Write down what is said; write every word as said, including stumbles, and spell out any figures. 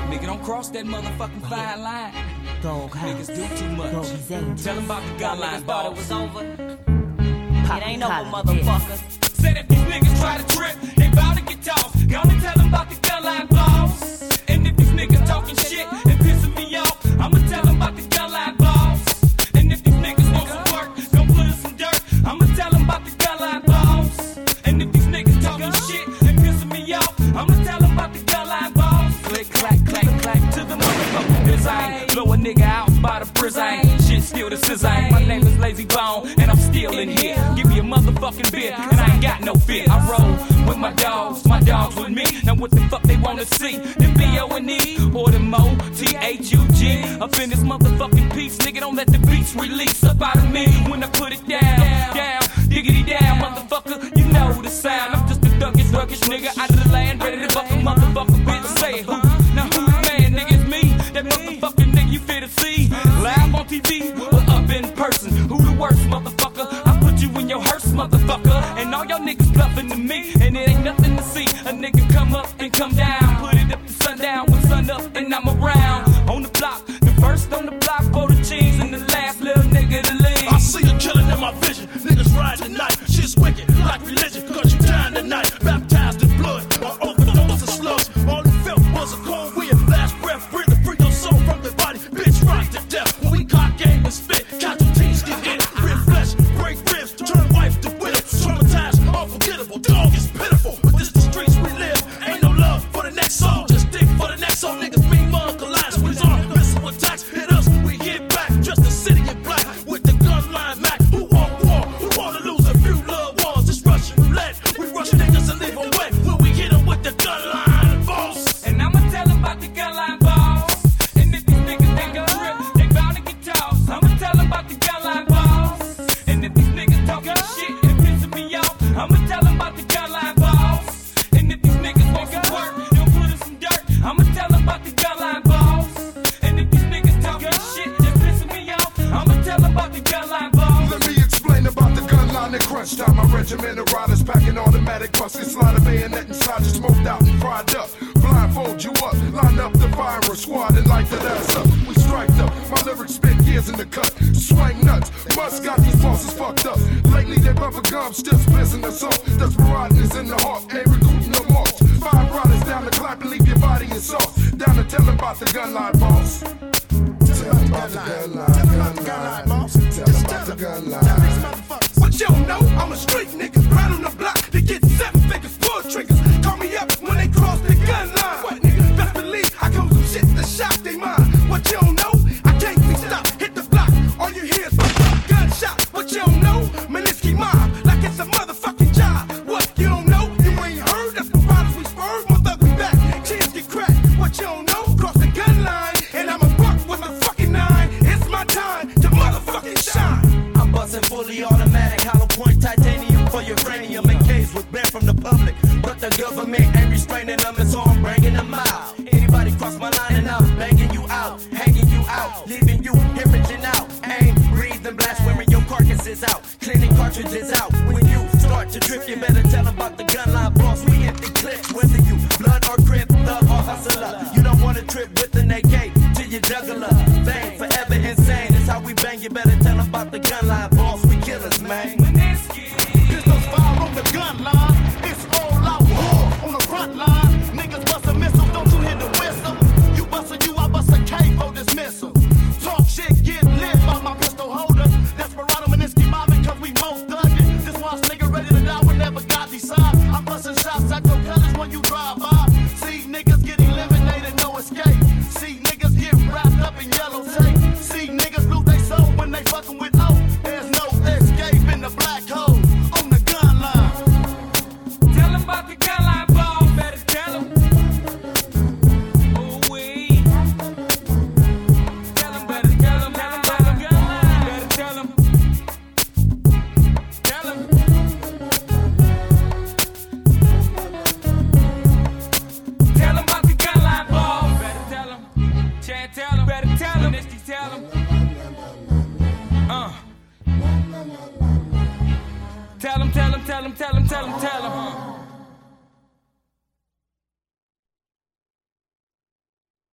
Nigga, don't cross that motherfucking fine line. Niggas do too much. Tell them about the gun line, thought it was over. Pop it ain't over, collar, motherfucker. Yeah. Said if these niggas try to trip, they bout to get tossed. Gonna tell them about the gun line, boss. And if these niggas talking shit and pissing me off, I'ma tell them about the gun line, boss. And if these niggas want some work, gon' put us some dirt, I'ma tell them about the gun line, boss. And if these niggas talking shit and pissing me off, I'ma tell them about the gun line, boss. Click, clack, clack, clack to the motherfucking design. Blow a nigga out by the prison. Shit still the scissor. My name is Lazy Bone and I'm still in here. Give me a motherfucking beer and I ain't got no fear. I roll with my dogs, my dogs with me. Now what the fuck they wanna see? Them B O and E or the Mo, T H U G. Up in this motherfucking piece, nigga, don't let the beats release up out of me when I put it down, down, diggity down, motherfucker, you know the sound. I'm just a thuggish, ruggish nigga out of the land, ready to fuck a motherfucker bitch. Say who? Now who's the man, nigga? It's me, that motherfucking nigga you fit to see. Live on T V or up in person. Who the worst, motherfucker? I put you in your hearse, motherfucker. And all y'all niggas bluffing to me, and it ain't nothing to see. A nigga come up and come down, put it up to sundown. When sun up and I'm around on the block, the first on the block for the cheese and the last little nigga to leave. I see a killing in my vision. Niggas riding the night. Shit's wicked like religion. Cause you dying tonight. Baptized in blood or overdose of slugs. All you felt was a cold wind. Last breath, breathe to free your soul from the body. Bitch, right to death. When we cock game and spit, casualties get hit. Rib flesh, break ribs, turn wife to widow. Traumatized, unforgettable. Dog is pitiful. But this the streets we live. Ain't no love for the next soul. Just dig for the next soul. Niggas beam on, collide, squeeze on. Missile attacks hit us. We hit back. Just the city in black with the gun line Mac. Who want war? Who wanna lose a few loved ones? It's Russian roulette. We rush niggas and leave them wet. When we hit them with the gun line, boss. And I'ma tell them about the gun line, boss. And if these niggas think I'm real, they bound to get tossed. I'ma tell them about the gun line, boss. And if these niggas talking shit and pissing me off, I'ma tell them about the gun line, boss. And if these niggas want some work, they'll put in some dirt, I'ma tell them about the gun line, boss. And if these niggas talking shit and pissing me off, I'ma tell them about the gun line, boss. Let me explain about the gun line at crunch time. My regiment of riders packing automatic muskets, slide a bayonet inside you, smoked out and fried up. Blindfold you up, line up the firing squad and light that ass up. We striped up, my lyrics spent years in the cut. Swang nuts, must got these bosses fucked up. Lately they bumping gums, still splitting the soul. Desperado's in the heart, ain't recruiting no marks. Five riders down the clap and leave your body in sauce. Down to tell about the gun line, boss. Tell them about the gun line, tell them about the gun line, boss. Tell them about the gun line. What you don't know, I'm a street nigga. Right on the block to get seven figures, pull triggers. Call me up when they cross the gun line. What nigga? Best believe I come some shit to shock they mind. What you don't know, I can't be stopped. Hit the block, all you hear is gunshot. What you don't know, Meninsky mob, like it's a motherfucking job. What you don't know, you ain't heard. That's the riders we spurred, my thug we back. Chins get cracked. What you don't know, cross the gun line, and I'm a buck with a fucking nine. It's my time to motherfucking shine. I'm busting fully automatic, hollow point titanium for uranium. And K's was banned from the public, but the government ain't restraining them, and so I'm bringing them out. Anybody cross my line and I'm banging you out, hanging you out, leaving you hemorrhaging out. Aim, breathe and blast, wearing your carcasses out, cleaning cartridges out. When you start to drift, you better tell them about the gun line, boss. We empty clips, whether you blood or crip, thug or hustler. You don't want to trip with an A K to your juggler. Bang, forever insane, that's how we bang. You better tell them about the gun line, boss. We killers, man. Pistols fire on the gun line. It's all out war on the front line. Niggas bust a missile, don't you hear the whistle? You bust a you, I bust a K for dismissal. Talk shit, get lit by my pistol holder. Desperado Meninsky mobbing cause we most thuggin'. This why nigga ready to die whenever God decides. I'm busting shots at your colors when you drive by. See niggas get eliminated, no escape. See niggas get wrapped up in yellow tape. See niggas lose their soul when they fucking with O. There's no escape in the black hole on the gun line. Tell them about the gun line, boss. Better tell them. Ooh wee. Tell them, better tell them, tell them about the gun line. Better tell them. Tell them. Tell them about the gun line, boss. Better tell them. Chad, tell them. Better tell them. Nisty, tell them. Uh. Tell them, tell them, tell them, tell them, tell them, tell them.